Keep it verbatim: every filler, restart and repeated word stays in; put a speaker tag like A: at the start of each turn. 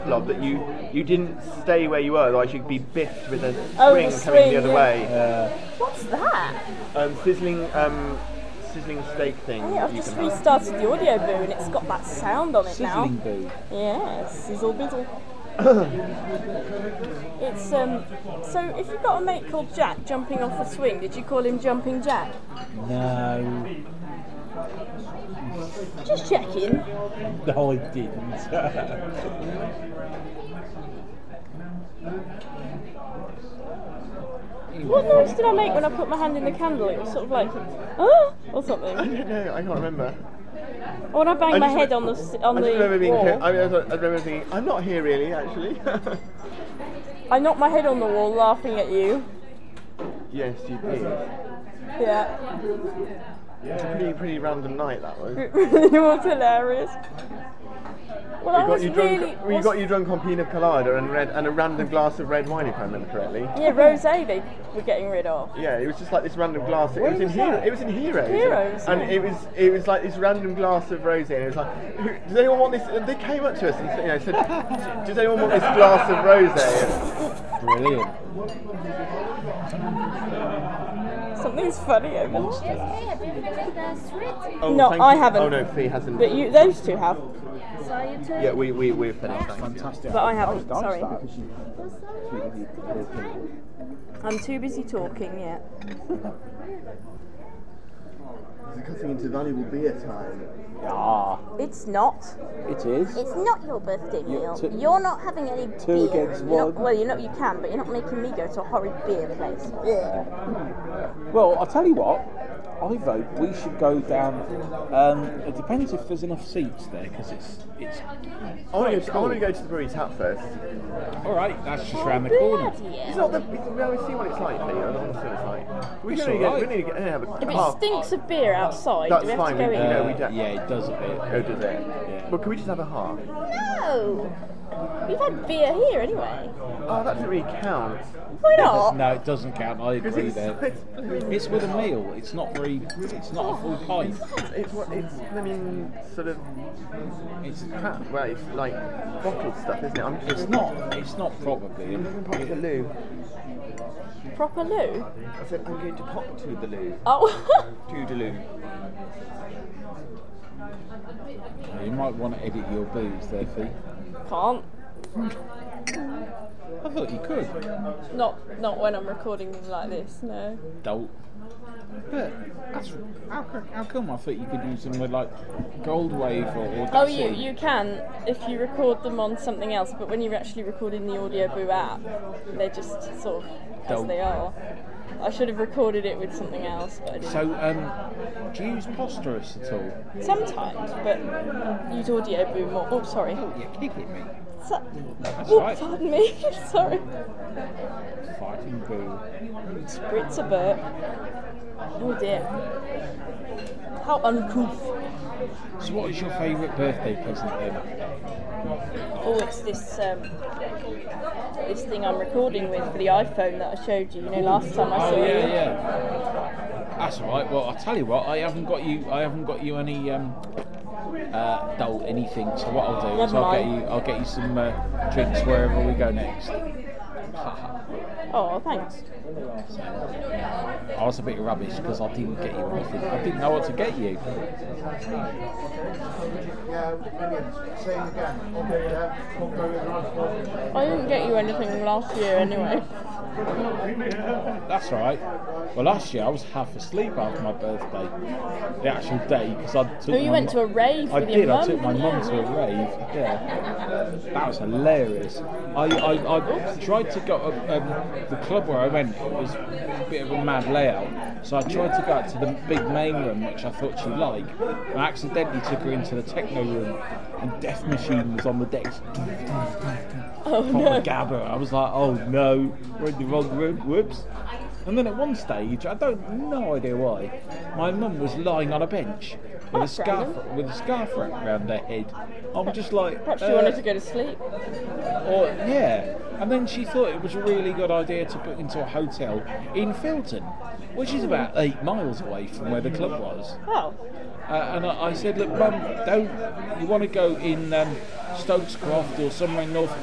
A: Blob that you you didn't stay where you were, otherwise you'd be biffed with a
B: Oh,
A: swing
B: the
A: coming
B: swing,
A: the other
B: yeah.
A: way.
C: Uh,
B: What's that?
A: Um, sizzling um, sizzling steak thing.
B: Oh, yeah, I've
A: you
B: just
A: can have.
B: restarted the audio boo and it's got that sound on it
C: sizzling
B: now.
C: boo.
B: Yeah, sizzle bizzle. It's um. So if you've got a mate called Jack jumping off a swing, did you call him Jumping Jack?
C: No.
B: Just checking.
C: No, I didn't.
B: What noise did I make when I put my hand in the candle? It was sort of like, ah, or
A: I
B: something.
A: don't know. I can't remember.
B: Or when I banged
A: I
B: my
A: just
B: head
A: re-
B: on the s- on
A: I
B: the
A: just remember being.
B: wall.
A: I, I remember thinking, I'm not here really, actually.
B: I knocked my head on the wall laughing at you.
A: Yes, you did.
B: Yeah.
A: It's a pretty pretty random night that was.
B: It really was hilarious. Well, I
A: We got
B: was
A: you drunk.
B: really.
A: We
B: was-
A: got you drunk on pina colada and red and a random glass of red wine, if I remember correctly.
B: Yeah, rosé they were getting rid of.
A: Yeah, it was just like this random glass. It
C: Where
A: was in
C: was
A: Hero,
C: that?
A: It was in Heroes.
B: Heroes,
A: and
B: yeah.
A: it was it was like this random glass of rosé, and it was like, who, does anyone want this? And they came up to us and said, you know, said, does anyone want this glass of rosé?
C: Brilliant.
B: Something's funny over there.
D: Yes, hey, have you tried the sweet?
A: Oh,
B: No,
A: thank
B: I
A: you.
B: haven't.
A: Oh no, Fee hasn't.
B: But you, those two have.
D: So you too?
A: Yeah, we we we've finished. thank you.
C: Fantastic.
B: But I haven't, sorry.
D: For so long.
B: I'm too busy talking yet.
A: It's cutting into valuable beer time.
C: Ah,
B: It's not.
C: it is.
B: It's not your birthday meal.
C: two-
B: You're not having any
C: two
B: beer.
C: against
B: You're not-
C: one.
B: well, you know you can, but you're not making me go to a horrid beer place. Ugh.
C: Well, I'll tell you what. I vote we should go down. Um, it depends if there's enough seats there, because it's it's.
A: I want to go. I want to go to the brewery tap first.
C: All right, that's just round the corner.
A: It's not the. It's, we always see what it's like, Fee. I don't want to see what it's like. We
C: It's
A: can only
C: all
A: get. We
C: right.
A: need to get. Have a,
B: If it
A: half.
B: stinks of beer outside,
A: That's
B: do we have
A: fine,
B: to go
A: we-
B: in?
A: you know,
C: Uh,
A: we don't-
C: yeah, it does a bit.
A: Oh, does it?
C: Yeah.
A: Well, can we just have a half?
B: No! We've had beer here anyway.
A: Oh, that doesn't really count.
B: Why not?
C: No, it doesn't count. I
A: Because
C: agree
A: it's,
C: there.
A: it's,
C: It's with a meal. It's not very. It's not a full pint.
A: it's what it's. I mean, sort of.
C: It's
A: Crap. Well, it's like bottled stuff, isn't it? I'm just.
C: it's not. It's not probably.
A: Pop to the loo.
B: Proper loo?
A: I said I'm going to pop to the loo.
B: Oh.
A: To the loo.
C: You might want to edit your booze there, Fee.
B: Can't.
C: I thought you could.
B: Not not when I'm recording them like this, no.
C: Don't. But that's how, co- how come I thought you could use them with like Gold Wave or. or
B: Oh,
C: that
B: you
C: sort of-
B: you can if you record them on something else, but when you're actually recording the Audio Boo app, they're just sort of as
C: Don't.
B: they are. I should have recorded it with something else, but I didn't.
C: So, um, do you use Posterous at all?
B: Sometimes, but use Audio Boo more. Oh, sorry.
C: Oh, you're kicking me.
B: So,
C: That's
B: oh,
C: right.
B: pardon me. Sorry.
C: Fighting Boo.
B: Spritzer burp. Oh dear. How uncouth.
C: So, what is your favourite birthday present then?
B: Oh, it's this um, this thing I'm recording with for the iPhone that I showed you. You know, last time I saw
C: Oh yeah,
B: you.
C: yeah. That's all right. Well, I'll tell you what. I haven't got you. I haven't got you any um, uh, dough, anything. So what I'll do is
B: Never
C: I'll get
B: mind.
C: you. I'll get you some uh, drinks wherever we go next.
B: Oh, thanks.
C: So, I was a bit rubbish because I didn't get you anything. I didn't know what to get you.
B: I didn't get you anything last year anyway.
C: That's all right. Well, last year I was half asleep after my birthday, the actual day, because I took.
B: Oh, you
C: my
B: went
C: mu-
B: to a rave
C: I
B: with
C: did.
B: your
C: I
B: mum,
C: took my
B: didn't
C: mum
B: you?
C: to a rave. Yeah, that was hilarious. I I, I tried to go. Um, the club where I went, it was a bit of a mad layout. So I tried to go out to the big main room, which I thought she'd like. And I accidentally took her into the techno room, and Death Machine was on the decks.
B: Oh
C: Proper
B: no.
C: gabber. I was like, oh no, we're in the wrong room. Whoops. And then at one stage, I don't no idea why, my mum was lying on a bench with a
B: That's
C: scarf
B: random.
C: with a scarf wrapped around her head. I'm just like,
B: Perhaps she
C: uh,
B: wanted to go to sleep.
C: or yeah. And then she thought it was a really good idea to put into a hotel in Filton, which is about eight miles away from where the club was.
B: Oh.
C: Uh, and I, I said, look, Mum, don't you want to go in um, Stokes Croft or somewhere in North